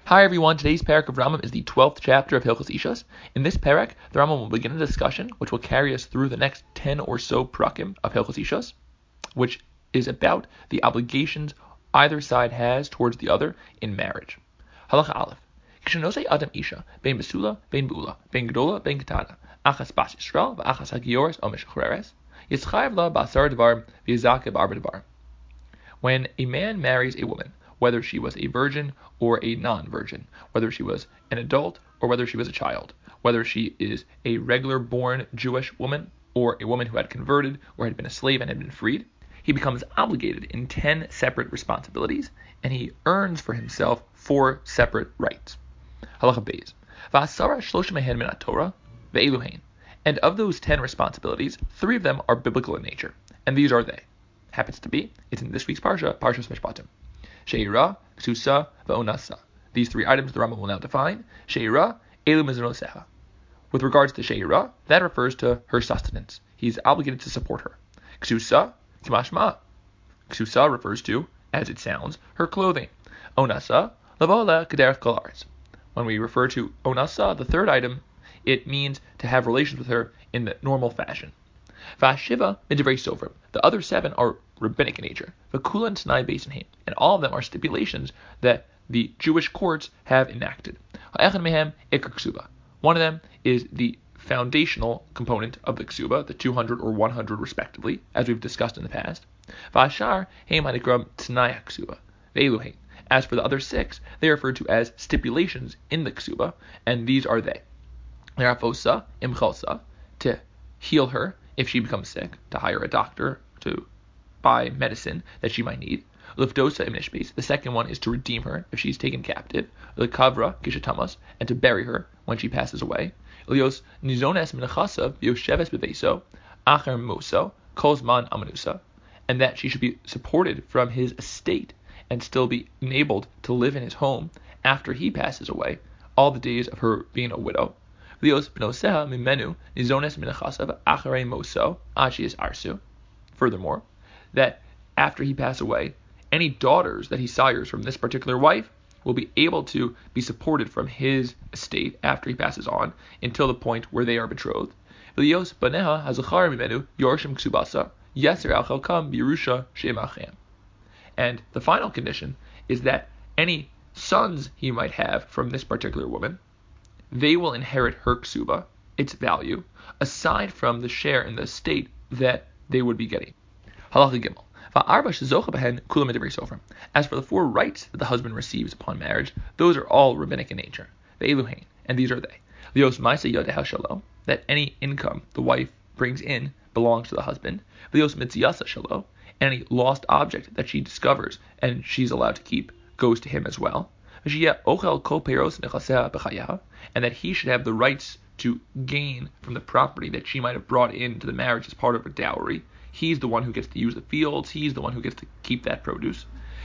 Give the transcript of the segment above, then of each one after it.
Hi everyone, today's parak of Rambam is the 12th chapter of Hilchos Ishas. In this parak, the Rambam will begin a discussion which will carry us through the next 10 or so prakim of Hilchos Ishas, which is about the obligations either side has towards the other in marriage. Halacha Aleph. Kishanose Adam Isha, Ben Besula, Ben Bula, Ben Gedola, Ben Ketana, Achas Bas Yisrael, V'achas HaGioros, O Meshachreres, Yitzchayev La Basar Devar, V'yizake B'arba Devar. When a man marries a woman, whether she was a virgin or a non-virgin, whether she was an adult or whether she was a child, whether she is a regular born Jewish woman or a woman who had converted or had been a slave and had been freed, he becomes obligated in 10 separate responsibilities, and he earns for himself 4 separate rights. Halacha Beis. V'asara shlosh mehen min Torah ve'eluhein. And of those 10 responsibilities, 3 of them are biblical in nature, and these are they. Happens to be, it's in this week's Parsha, Parshas Mishpatim. She'ira, Ksusa, Va'onasa. These 3 items the Rambam will now define. She'ira, Elu Mizanoseha. With regards to She'ira, that refers to her sustenance. He's obligated to support her. Ksusa, Kimashma. Ksusa refers to, as it sounds, her clothing. Onasa, Lavola Kederach Kol. When we refer to Onasa, the 3rd item, it means to have relations with her in the normal fashion. V'ashiva midivrei sofrim. The other 7 are rabbinic in nature. V'kulan t'nai beisenheim. And all of them are stipulations that the Jewish courts have enacted. Ha'echad mehem ikar ksuba. One of them is the foundational component of the ksuba, the 200 or 100 respectively, as we've discussed in the past. V'ashar heim hanikram t'nai ksuba. Ve'eluheim. As for the other 6, they are referred to as stipulations in the ksuba, and these are they. Nerafosa imchalsa, to heal her if she becomes sick, to hire a doctor to buy medicine that she might need. Lifdosa imnishbes. The second one is to redeem her if she's taken captive. Lekavra kishatamas, and to bury her when she passes away. Ilios nizones minachasav yosheves bebeso acher moso kozman amanusa, and that she should be supported from his estate and still be enabled to live in his home after he passes away, all the days of her being a widow. Furthermore, that after he pass away, any daughters that he sires from this particular wife will be able to be supported from his estate after he passes on until the point where they are betrothed. And the final condition is that any sons he might have from this particular woman, they will inherit her ksuba, its value, aside from the share in the estate that they would be getting. Halacha Gimel. As for the 4 rights that the husband receives upon marriage, those are all rabbinic in nature. And these are they. That any income the wife brings in belongs to the husband. And any lost object that she discovers and she's allowed to keep goes to him as well. And that he should have the rights to gain from the property that she might have brought into the marriage as part of a dowry. He's the one who gets to use the fields. He's the one who gets to keep that produce.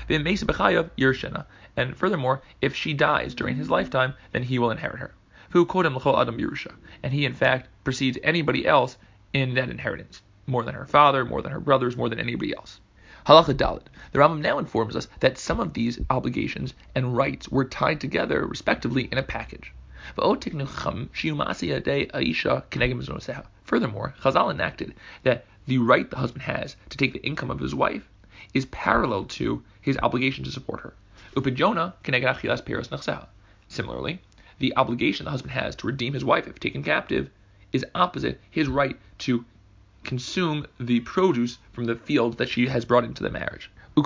And furthermore, if she dies during his lifetime, then he will inherit her. And he in fact precedes anybody else in that inheritance, more than her father, more than her brothers, more than anybody else. Halacha Dalet. The Rambam now informs us that some of these obligations and rights were tied together, respectively, in a package. Furthermore, Chazal enacted that the right the husband has to take the income of his wife is parallel to his obligation to support her. Similarly, the obligation the husband has to redeem his wife if taken captive is opposite his right to consume the produce from the field that she has brought into the marriage.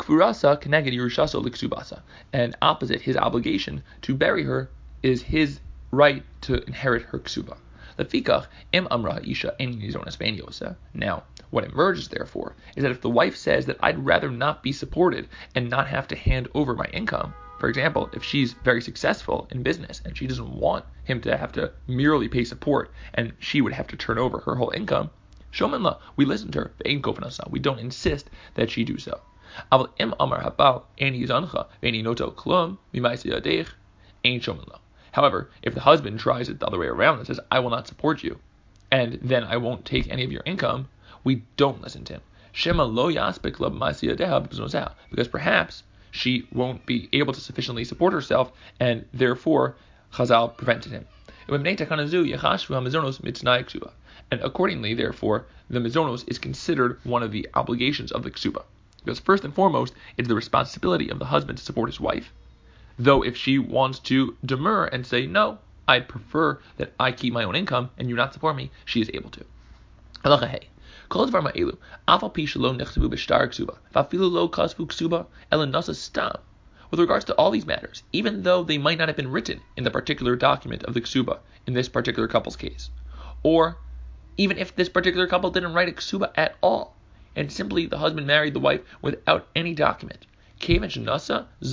And opposite his obligation to bury her is his right to inherit her ksuba. Now, what emerges, therefore, is that if the wife says that I'd rather not be supported and not have to hand over my income, for example, if she's very successful in business and she doesn't want him to have to merely pay support and she would have to turn over her whole income, Shomanla, we listen to her. We don't insist that she do so. However, if the husband tries it the other way around and says, I will not support you, and then I won't take any of your income, we don't listen to him. Because perhaps she won't be able to sufficiently support herself, and therefore Chazal prevented him. And accordingly, therefore, the mizonos is considered one of the obligations of the ksuba. Because first and foremost, it's the responsibility of the husband to support his wife. Though if she wants to demur and say, no, I'd prefer that I keep my own income and you not support me, she is able to. Halacha hey. With regards to all these matters, even though they might not have been written in the particular document of the ksuba in this particular couple's case, or even if this particular couple didn't write a ksuba at all, and simply the husband married the wife without any document, nonetheless,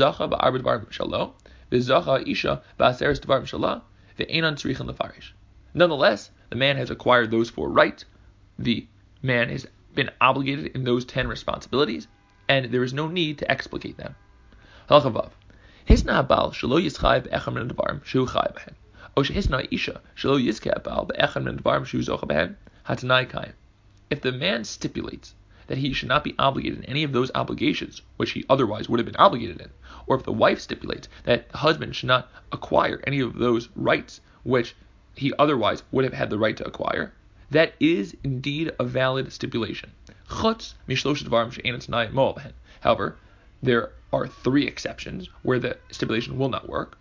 the man has acquired those 4 rights, the man has been obligated in those 10 responsibilities, and there is no need to explicate them. Halacha if the man stipulates that he should not be obligated in any of those obligations which he otherwise would have been obligated in, or if the wife stipulates that the husband should not acquire any of those rights which he otherwise would have had the right to acquire, that is indeed a valid stipulation. However, there are 3 exceptions where the stipulation will not work.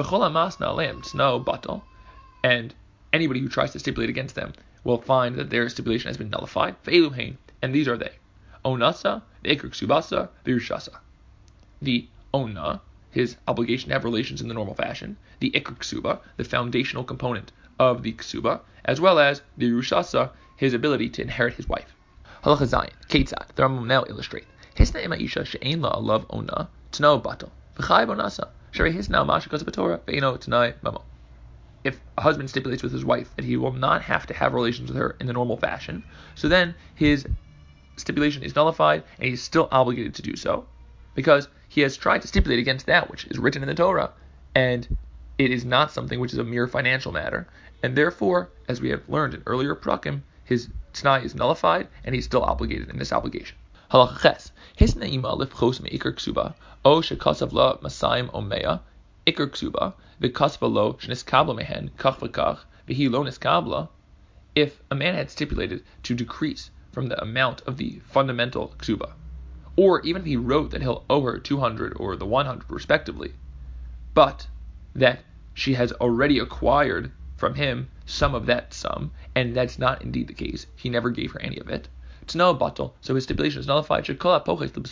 And anybody who tries to stipulate against them will find that their stipulation has been nullified. And these are they: Onasa, the Iker Ksubasa, the Yerushasa. The Ona, his obligation to have relations in the normal fashion; the Iker Ksuba, the foundational component of the Ksuba; as well as the Yerushasa, his ability to inherit his wife. Halacha Zayin, Ketzad, the Rambam now illustrate. Hisna ema isha she'ein la alav ona, tno batal, v'chai bonasa, sharei hisna mashakos b'torah, ve'ino t'nai mamo. If a husband stipulates with his wife that he will not have to have relations with her in the normal fashion, so then his stipulation is nullified and he's still obligated to do so, because he has tried to stipulate against that which is written in the Torah, and it is not something which is a mere financial matter, and therefore, as we have learned in earlier prakim, his t'nai is nullified and he's still obligated in this obligation. Halacha ches, his ne'ima lifchos me'ikar ksuba, o shekasav la masayim omeya, ikar ksuba, v'kasva lo shniskabla mehen, kach v'kach, v'hi lo niskabla. If a man had stipulated to decrease from the amount of the fundamental ksuba, or even if he wrote that he'll owe her 200 or the 100 respectively, but that she has already acquired from him some of that sum, and that's not indeed the case, he never gave her any of it, so his stipulation is nullified. Because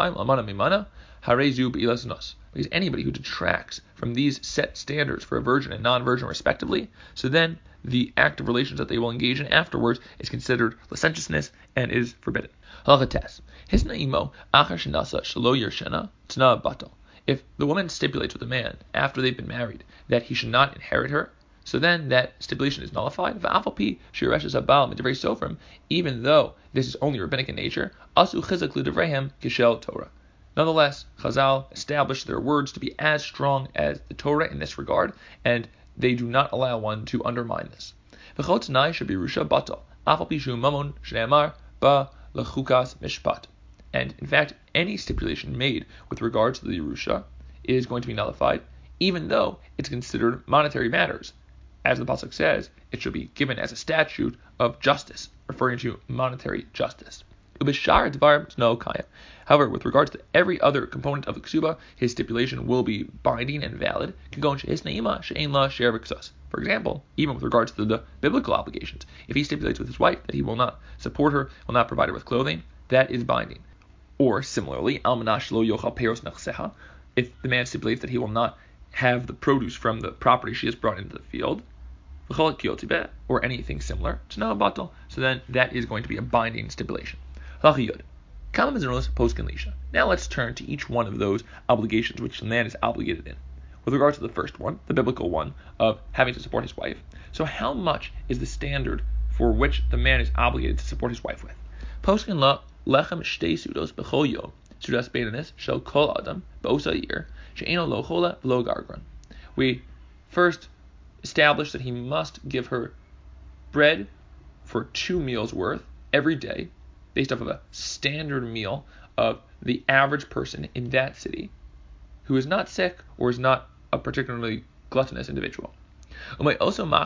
anybody who detracts from these set standards for a virgin and non-virgin respectively, so then the act of relations that they will engage in afterwards is considered licentiousness and is forbidden. If the woman stipulates with the man after they've been married that he should not inherit her, so then that stipulation is nullified. Even though this is only rabbinic in nature, nonetheless, Chazal established their words to be as strong as the Torah in this regard, and they do not allow one to undermine this. And in fact, any stipulation made with regards to the Yerusha is going to be nullified, even though it's considered monetary matters. As the pasuk says, it should be given as a statute of justice, referring to monetary justice. However, with regards to every other component of the ksuba, his stipulation will be binding and valid. For example, even with regards to the biblical obligations, if he stipulates with his wife that he will not support her, will not provide her with clothing, that is binding. Or similarly, if the man stipulates that he will not have the produce from the property she has brought into the field, or anything similar, so then that is going to be a binding stipulation. Now let's turn to each one of those obligations which the man is obligated in. With regard to the first one, the biblical one of having to support his wife, so how much is the standard for which the man is obligated to support his wife with? Poskin la lechem shtei sudos b'chol yom, sudas beinanis shel kol adam b'osayir she'eno lo chola v'lo gargron. We first establish that he must give her bread for 2 meals worth every day, based off of a standard meal of the average person in that city who is not sick or is not a particularly gluttonous individual. And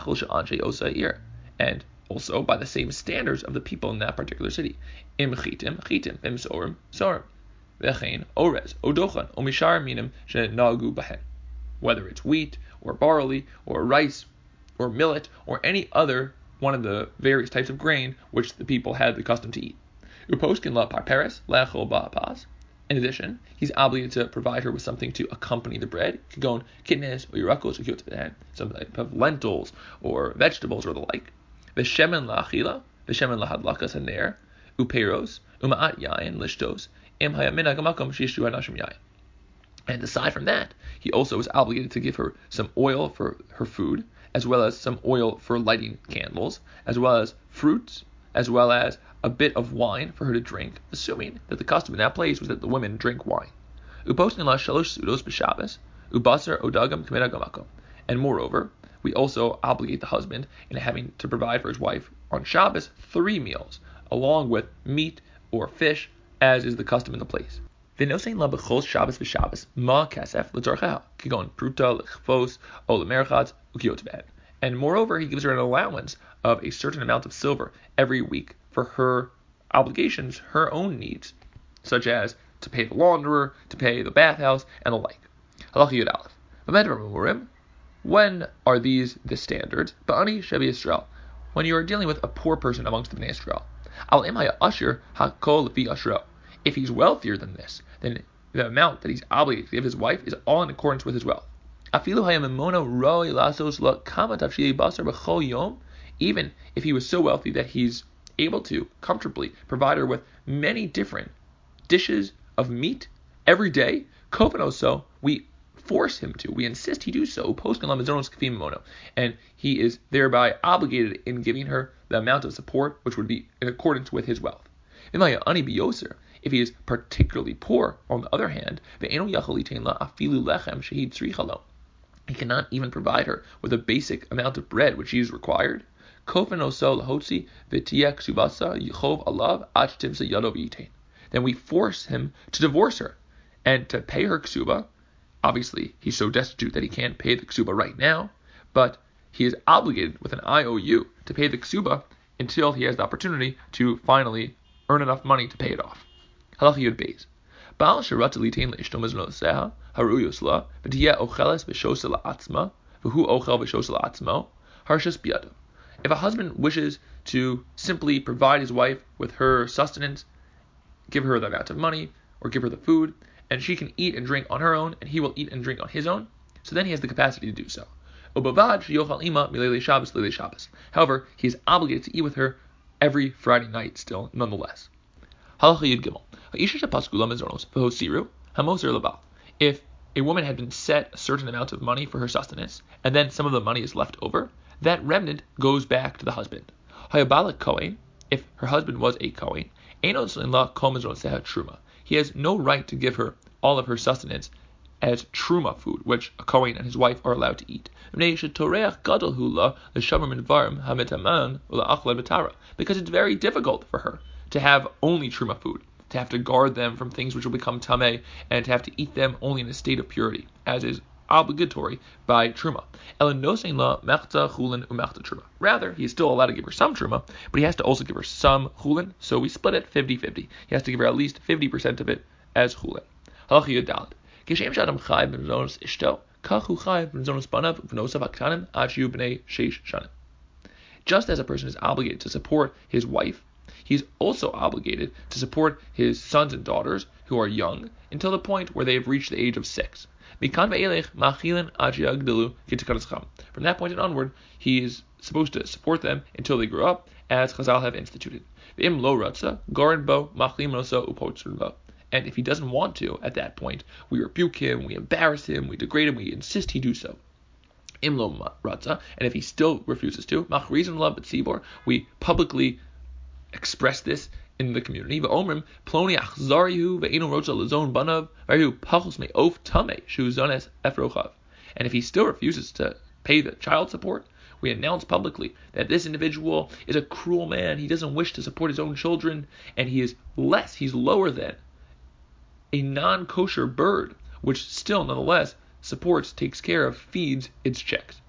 also by the same standards of the people in that particular city. Im chitim, chitim, im sorim, sorim. V'chein, orez, odochan, omishar minim shenagu bahen. Whether it's wheat, or barley, or rice, or millet, or any other one of the various types of grain which the people had the custom to eat. Uposkin la parperes, lechol ba'apas. In addition, he's obligated to provide her with something to accompany the bread, kagon, kidneys, or yirakos, or some type of lentils, or vegetables, or the like. V'shemen la'achila, v'shemen lahadlakas haner, uperos, uma'at yayin, lishtos, im hayamina gamakom shishu hanashim yayin. And aside from that, he also is obligated to give her some oil for her food, as well as some oil for lighting candles, as well as fruits, as well as a bit of wine for her to drink, assuming that the custom in that place was that the women drink wine. And moreover, we also obligate the husband in having to provide for his wife on Shabbos 3 meals, along with meat or fish, as is the custom in the place. And moreover, he gives her an allowance of a certain amount of silver every week for her obligations, her own needs, such as to pay the launderer, to pay the bathhouse, and the like. Halacha Yud Aleph. When are these the standards? Ba'ani Shebi Yisrael. When you are dealing with a poor person amongst the Bnei Yisrael. Al imaya ashir hakol lefi ashro. If he's wealthier than this, then the amount that he's obligated to give his wife is all in accordance with his wealth. Even if he was so wealthy that he's able to comfortably provide her with many different dishes of meat every day, we force him to, we insist he do so, and he is thereby obligated in giving her the amount of support which would be in accordance with his wealth. If he is particularly poor, on the other hand, he cannot even provide her with a basic amount of bread which she is required, then we force him to divorce her and to pay her ksuba. Obviously, he's so destitute that he can't pay the ksuba right now, but he is obligated with an IOU to pay the ksuba until he has the opportunity to finally earn enough money to pay it off. Halacha Yud Beis. Baal sherat litain leishto meznoseha haruyos la v'tiyeh ocheles v'shosel la'atzma v'hu ochel v'shosel la'atzmo harshas biyado. If a husband wishes to simply provide his wife with her sustenance, give her the amount of money, or give her the food, and she can eat and drink on her own, and he will eat and drink on his own, so then he has the capacity to do so. However, he is obligated to eat with her every Friday night still, nonetheless. If a woman had been set a certain amount of money for her sustenance, and then some of the money is left over, that remnant goes back to the husband. If her husband was a Kohen, he has no right to give her all of her sustenance as truma food, which a Kohen and his wife are allowed to eat. Because it's very difficult for her to have only truma food, to have to guard them from things which will become tameh, and to have to eat them only in a state of purity, as is obligatory by truma. Rather, he is still allowed to give her some truma, but he has to also give her some chulin, so we split it 50-50. He has to give her at least 50% of it as chulin. Just as a person is obligated to support his wife, he is also obligated to support his sons and daughters who are young until the point where they have reached the age of 6. From that point and onward, he is supposed to support them until they grow up, as Chazal have instituted. And if he doesn't want to, at that point, we rebuke him, we embarrass him, we degrade him, we insist he do so. And if he still refuses to, we publicly express this in the community. And if he still refuses to pay the child support, we announce publicly that this individual is a cruel man, he doesn't wish to support his own children, and he's lower than a non-kosher bird, which still nonetheless supports, takes care of, feeds its chicks.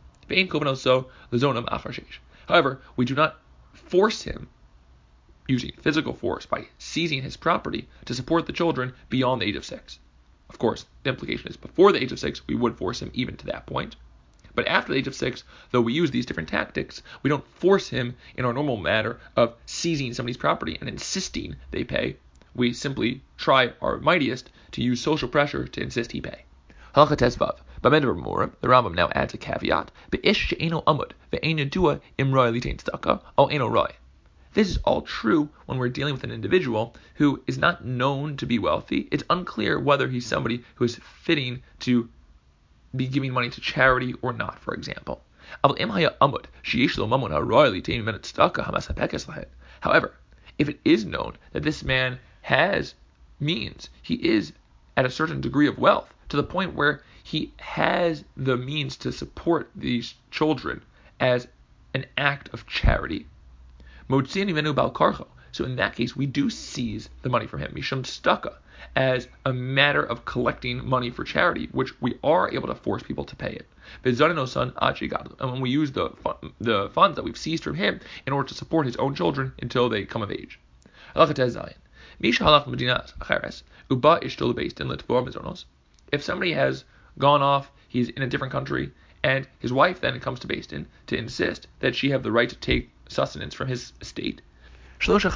However, we do not force him using physical force by seizing his property to support the children beyond the age of 6. Of course, the implication is before the age of 6, we would force him even to that point. But after the age of 6, though we use these different tactics, we don't force him in our normal manner of seizing somebody's property and insisting they pay. We simply try our mightiest to use social pressure to insist he pay. Halacha Tezvav. The Rambam now adds a caveat. This is all true when we're dealing with an individual who is not known to be wealthy. It's unclear whether he's somebody who is fitting to be giving money to charity or not, for example. However, if it is known that this man has means, he is at a certain degree of wealth, to the point where he has the means to support these children as an act of charity. So in that case, we do seize the money from him, mishum tzedakah, as a matter of collecting money for charity, which we are able to force people to pay it. And when we use the funds that we've seized from him in order to support his own children until they come of age. If somebody has gone off, he's in a different country, and his wife then comes to Beis Din to insist that she have the right to take sustenance from his estate. For the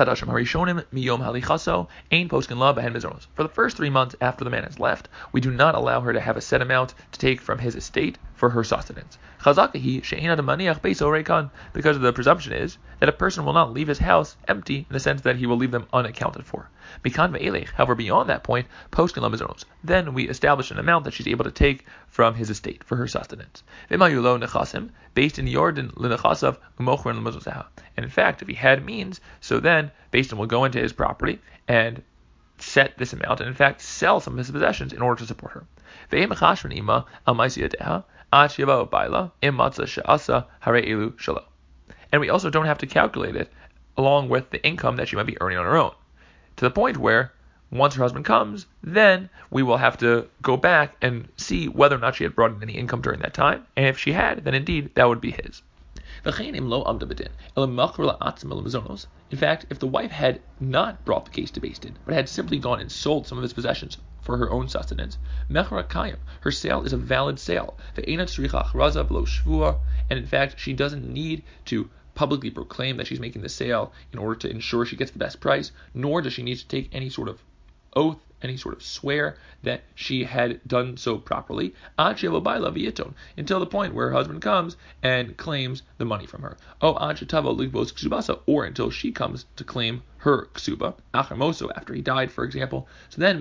first 3 months after the man has left, we do not allow her to have a set amount to take from his estate for her sustenance. Because the presumption is that a person will not leave his house empty in the sense that he will leave them unaccounted for. However, beyond that point, then we establish an amount that she's able to take from his estate for her sustenance. And in fact, if he had means, so then Beis Din will go into his property and set this amount, and in fact sell some of his possessions in order to support her. And we also don't have to calculate it along with the income that she might be earning on her own, to the point where once her husband comes, then we will have to go back and see whether or not she had brought in any income during that time, and if she had, then indeed that would be his. In fact, if the wife had not brought the case to Beis Din, but had simply gone and sold some of his possessions for her own sustenance, her sale is a valid sale. And in fact, she doesn't need to publicly proclaim that she's making the sale in order to ensure she gets the best price, nor does she need to take any sort of oath, any sort of swear that she had done so properly, until the point where her husband comes and claims the money from her. Or until she comes to claim her ksuba, after he died, for example. So then,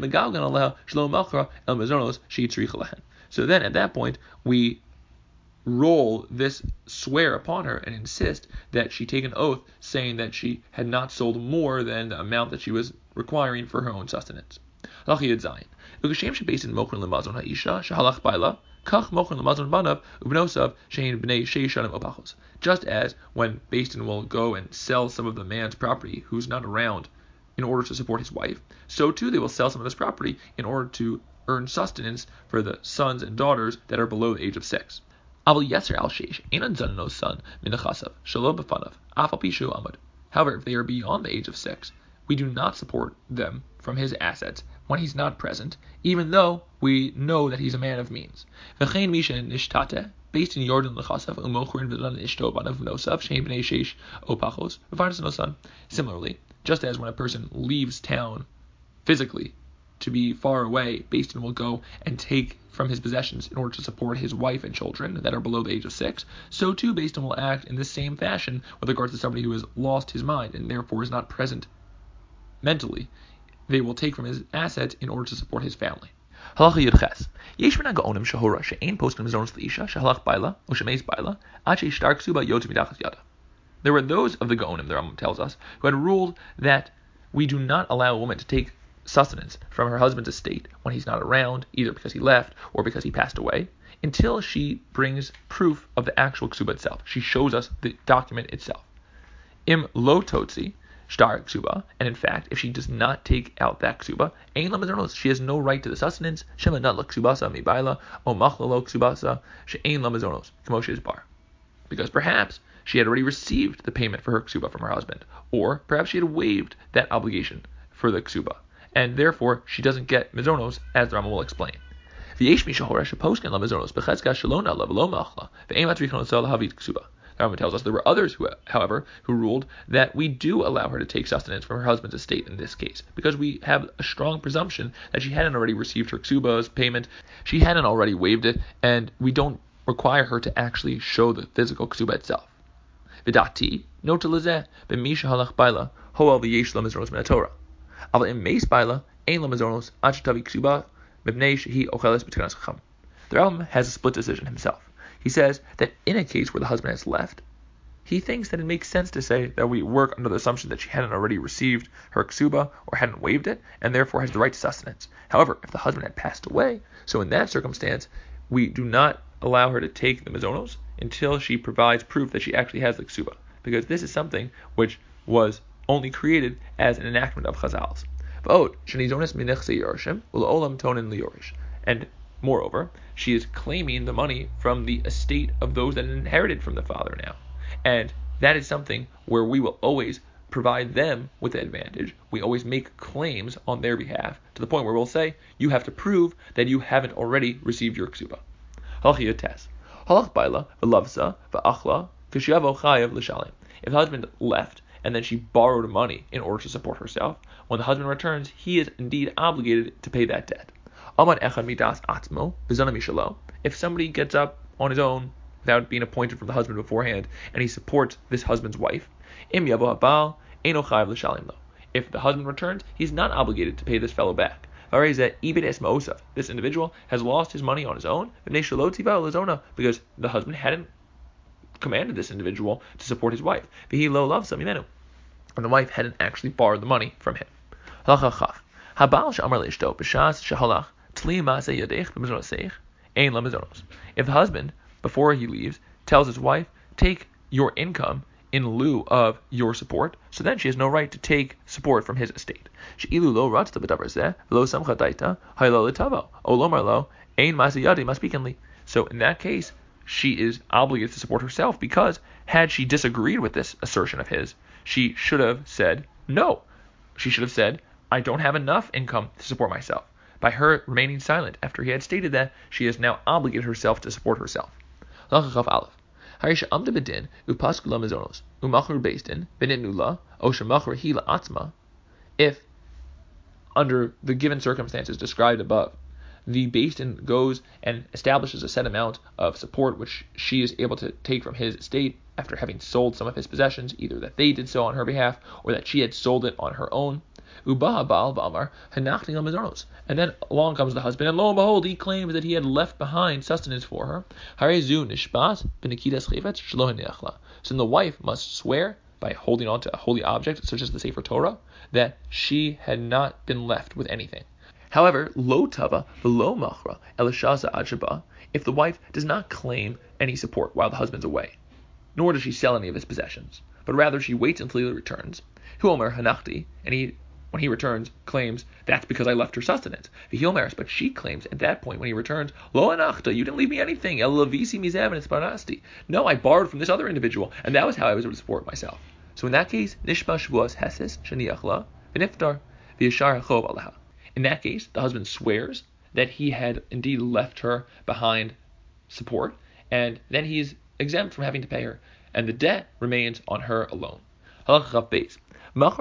so then at that point, we roll this swear upon her and insist that she take an oath saying that she had not sold more than the amount that she was requiring for her own sustenance. Just as when Beis Din will go and sell some of the man's property who's not around in order to support his wife, so too they will sell some of this property in order to earn sustenance for the sons and daughters that are below the age of 6. However, if they are beyond the age of 6, we do not support them from his assets when he's not present, even though we know that he's a man of means. Similarly, just as when a person leaves town physically to be far away, Beis Din will go and take from his possessions in order to support his wife and children that are below the age of 6, so too Beis Din will act in the same fashion with regards to somebody who has lost his mind and therefore is not present mentally. They will take from his assets in order to support his family. There were those of the Gaonim, the Rambam tells us, who had ruled that we do not allow a woman to take sustenance from her husband's estate when he's not around, either because he left or because he passed away, until she brings proof of the actual ksuba itself. She shows us the document itself. Im lo totzi, shtar ksuba, and in fact, if she does not take out that ksuba, ein la mizronos, she has no right to the sustenance. Shema not la ksubasa mi baila, o machla lo ksubasa, she ein la mizronos, kamoshe bar. Because perhaps she had already received the payment for her ksuba from her husband, or perhaps she had waived that obligation for the ksuba, and therefore she doesn't get mizronos, as the Rambam will explain. The Rambam tells us there were others who, however, who ruled that we do allow her to take sustenance from her husband's estate in this case, because we have a strong presumption that she hadn't already received her ksuba's payment, she hadn't already waived it, and we don't require her to actually show the physical ksuba itself. Vidati, note to lezeh, b'misha halach baila, hoel v'yesh la mizronos min haTorah. Aval im meis baila, ein la mizronos, ad shetavi ksuba, mibnei shehi ocheles b'tkanas chacham. The Rambam has a split decision himself. He says that in a case where the husband has left, he thinks that it makes sense to say that we work under the assumption that she hadn't already received her ksuba or hadn't waived it, and therefore has the right to sustenance. However, if the husband had passed away, so in that circumstance, we do not allow her to take the mizonos until she provides proof that she actually has the ksuba, because this is something which was only created as an enactment of Chazal's. And moreover, she is claiming the money from the estate of those that inherited from the father now. And that is something where we will always provide them with the advantage. We always make claims on their behalf to the point where we'll say, you have to prove that you haven't already received your ksuba. If the husband left and then she borrowed money in order to support herself, when the husband returns, he is indeed obligated to pay that debt. If somebody gets up on his own without being appointed from the husband beforehand, and he supports this husband's wife, if the husband returns, he's not obligated to pay this fellow back. This individual has lost his money on his own because the husband hadn't commanded this individual to support his wife, and the wife hadn't actually borrowed the money from him. If the husband, before he leaves, tells his wife, take your income in lieu of your support, so then she has no right to take support from his estate. So in that case, she is obligated to support herself, because had she disagreed with this assertion of his, she should have said no. She should have said, I don't have enough income to support myself. By her remaining silent after he had stated that, she has now obligated herself to support herself. If, under the given circumstances described above, the Beis Din goes and establishes a set amount of support which she is able to take from his estate after having sold some of his possessions, either that they did so on her behalf or that she had sold it on her own. And then along comes the husband, and lo and behold, he claims that he had left behind sustenance for her. So then the wife must swear, by holding on to a holy object such as the Sefer Torah, that she had not been left with anything. However, lo tava v'lo machra elishaza adshaba, if the wife does not claim any support while the husband's away, nor does she sell any of his possessions, but rather she waits until he returns. Hu omer hanachti, and when he returns, claims, that's because I left her sustenance. But she claims at that point when he returns, lo anachta, you didn't leave me anything. No, I borrowed from this other individual, and that was how I was able to support myself. So in that case, nishba shvuas heses sheniachla v'niftar v'yashar hachov alaha. In that case, the husband swears that he had indeed left her behind support, and then he's exempt from having to pay her, and the debt remains on her alone. Halacha beis. If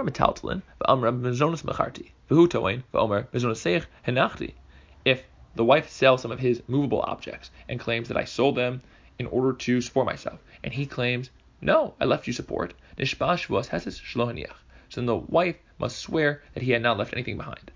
the wife sells some of his movable objects and claims that I sold them in order to support myself, and he claims, no, I left you support, so then the wife must swear that he had not left anything behind.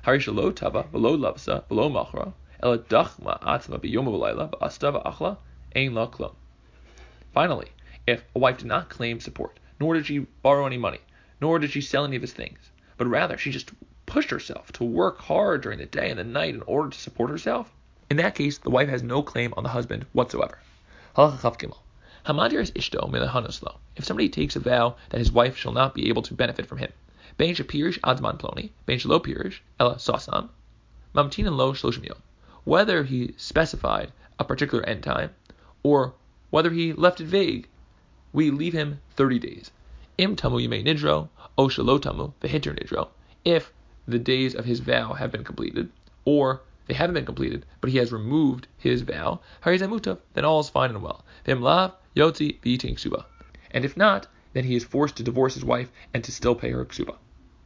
Finally, if a wife did not claim support, nor did she borrow any money, nor did she sell any of his things, but rather she just pushed herself to work hard during the day and the night in order to support herself, in that case, the wife has no claim on the husband whatsoever. Hamadiris ishto milahanuslo. If somebody takes a vow that his wife shall not be able to benefit from him, bein shapirish adman ploni, bein shelo pirish ela sasam, mamtinan lo shloshim yom. Whether he specified a particular end time, or whether he left it vague, we leave him 30 days. Im tamu yimei nidro, o shelo tamu v'hitter nidro. If the days of his vow have been completed, or they haven't been completed, but he has removed his vow, harizamutav, then all is fine and well. Vim lav yotzi v'yiting ksuba. And if not, then he is forced to divorce his wife and to still pay her ksuba.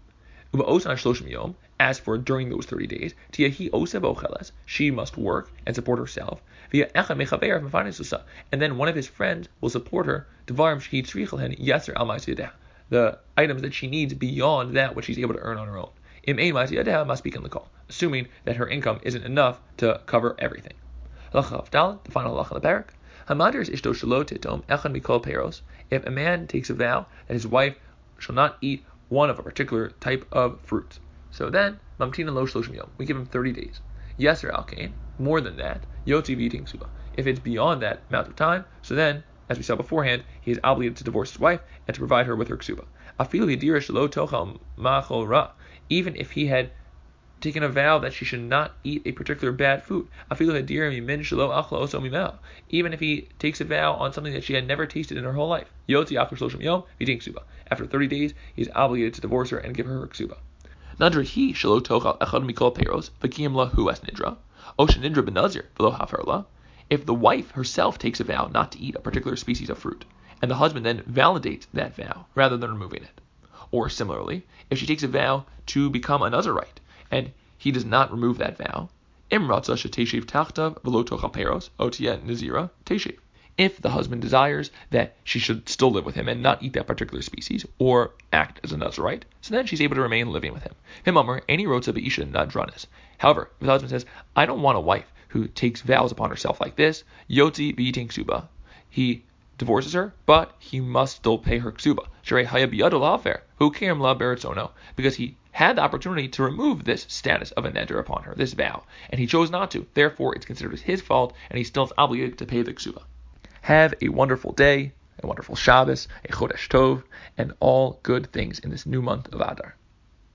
Uba osan shloshim yom. As for during those 30 days, tiyahi osa bo'cheles, she must work and support herself. Via echa mechaver mefanesusa, and then one of his friends will support her. Devarim shehit tzrichelhen yaser al ma'asiyadeh, the items that she needs beyond that which she's able to earn on her own. Im ein ma'asiyadeh must be the call, assuming that her income isn't enough to cover everything. Halacha of Dalet, the final halacha of the parak. Hamadir ishto shelo titom echan mikol peros. If a man takes a vow that his wife shall not eat one of a particular type of fruit, so then, mamtina lo shloshim yom, we give him 30 days. Yeser alkain, more than that, yotzi v'yiting ksuba. If it's beyond that amount of time, so then, as we saw beforehand, he is obligated to divorce his wife and to provide her with her ksuba. Afilu yadira shelo tochal ma'achol ra. Even if he had taken a vow that she should not eat a particular bad food. Afilu yadira mimin shelo achla oso mimel. Even if he takes a vow on something that she had never tasted in her whole life. Yotzi achla shloshim yom v'yiting ksuba. After 30 days, he is obligated to divorce her and give her ksuba. Nadra he shelo tochal echad mikol peros v'kiyim lahu as nidra, o shenidra benazir v'lo haferla. If the wife herself takes a vow not to eat a particular species of fruit, and the husband then validates that vow rather than removing it, or similarly, if she takes a vow to become a Nazirite and he does not remove that vow, imratza sheteshiv tachtav v'lo tochal peros otia nazira teshiv. If the husband desires that she should still live with him and not eat that particular species, or act as a Nazirite, so then she's able to remain living with him. Himamar, any rotza be'isha nadranis. However, if the husband says, I don't want a wife who takes vows upon herself like this, yotzi v'yiting ksuba. He divorces her, but he must still pay her ksuba. Sherei haya biyado la'afer, hu kerem la beretzono, because he had the opportunity to remove this status of a neder upon her, this vow, and he chose not to. Therefore, it's considered as his fault, and he still is obligated to pay the ksuba. Have a wonderful day, a wonderful Shabbos, a Chodesh Tov, and all good things in this new month of Adar.